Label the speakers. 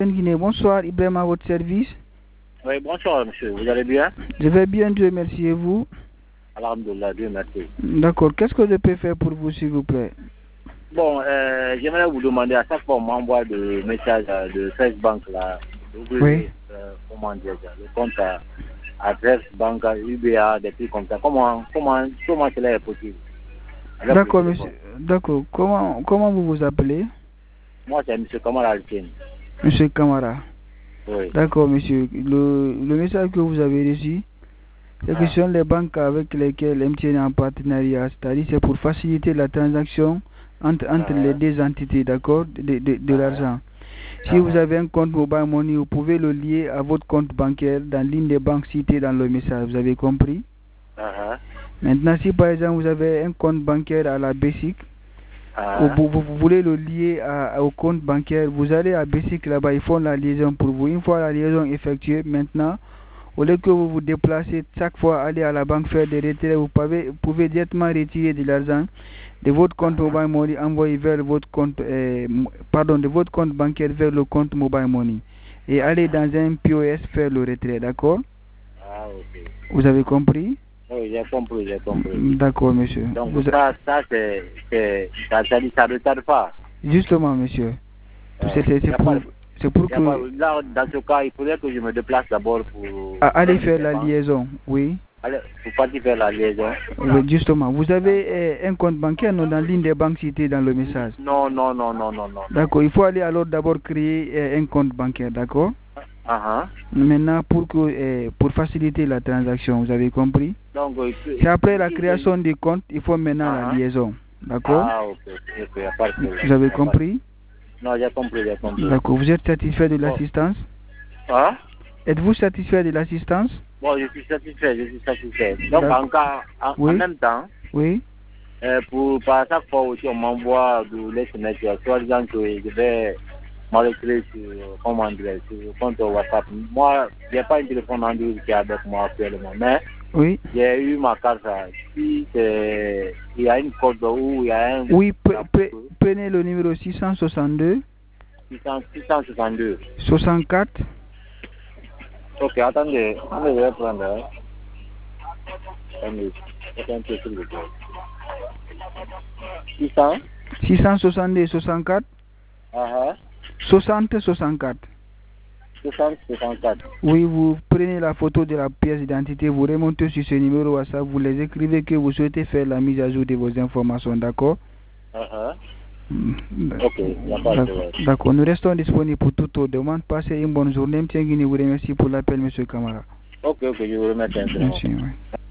Speaker 1: Guinée, bonsoir, Ibrahim à votre service.
Speaker 2: Oui, bonsoir monsieur, vous allez bien?
Speaker 1: Je vais bien, Dieu merci, et vous?
Speaker 2: Alhamdulillah, Dieu merci.
Speaker 1: D'accord, qu'est-ce que je peux faire pour vous s'il vous plaît?
Speaker 2: Bon, j'aimerais vous demander, à chaque fois on m'envoie des messages de 16 banques là,
Speaker 1: Oui.
Speaker 2: comment dire, le compte à adresse banque, UBA, des trucs comme ça. Comment cela est possible?
Speaker 1: D'accord, monsieur. D'accord, comment vous vous appelez?
Speaker 2: Moi c'est monsieur Kamara Alcine.
Speaker 1: Monsieur Kamara.
Speaker 2: Oui.
Speaker 1: D'accord, monsieur. Le message que vous avez reçu, c'est que ce sont les banques avec lesquelles MTN est en partenariat, c'est-à-dire c'est pour faciliter la transaction entre les deux entités, d'accord, de l'argent. Si vous avez un compte Mobile Money, vous pouvez le lier à votre compte bancaire dans l'une des banques citées dans le message, vous avez compris? Maintenant, si par exemple vous avez un compte bancaire à la Basic, vous voulez le lier au compte bancaire, vous allez à Basic là-bas, ils font la liaison pour vous. Une fois la liaison effectuée, maintenant, au lieu que vous vous déplacez chaque fois, aller à la banque faire des retraits, vous pouvez directement retirer de l'argent de votre compte Mobile Money, envoyer vers votre compte, de votre compte bancaire vers le compte Mobile Money et aller dans un POS faire le retrait, d'accord?
Speaker 2: Ok.
Speaker 1: Vous avez compris?
Speaker 2: Oui, j'ai compris.
Speaker 1: D'accord, monsieur.
Speaker 2: Donc ça ne retarde pas.
Speaker 1: Justement, monsieur. C'est pour que...
Speaker 2: Là, dans ce cas, il faudrait que je me déplace d'abord pour...
Speaker 1: aller faire la liaison, oui.
Speaker 2: Pour partir faire la liaison.
Speaker 1: Oui, justement. Vous avez un compte bancaire non, dans l'une des banques citées dans le message?
Speaker 2: Non.
Speaker 1: D'accord. Il faut aller alors d'abord créer un compte bancaire, d'accord? Maintenant, pour faciliter la transaction, vous avez compris?
Speaker 2: Donc,
Speaker 1: c'est après la création du compte, il faut maintenant la liaison, d'accord?
Speaker 2: Ok.
Speaker 1: Vous avez compris?
Speaker 2: Non, j'ai compris.
Speaker 1: D'accord. Vous êtes satisfait de l'assistance? Êtes-vous satisfait de l'assistance?
Speaker 2: Bon, je suis satisfait. Donc, en même temps,
Speaker 1: oui.
Speaker 2: Par chaque fois aussi, on m'envoie de SMS, soit disant que je vais m'arrêter sur le compte WhatsApp. Moi, il n'y a pas un téléphone Android qui est avec moi actuellement, mais j'ai eu ma carte. Si il y a une code où il y a un...
Speaker 1: Oui, prenez le numéro 662.
Speaker 2: 662.
Speaker 1: 64.
Speaker 2: Ok, attendez, je vais prendre.
Speaker 1: 662 64. 60 64. Oui, vous prenez la photo de la pièce d'identité, vous remontez sur ce numéro WhatsApp, vous les écrivez que vous souhaitez faire la mise à jour de vos informations, d'accord?
Speaker 2: Ok,
Speaker 1: d'accord. Nous restons disponibles pour toute autre demande. Passez une bonne journée. M. Guinée vous remercie pour l'appel, M. Kamara.
Speaker 2: Ok, je vous remercie.
Speaker 1: Merci.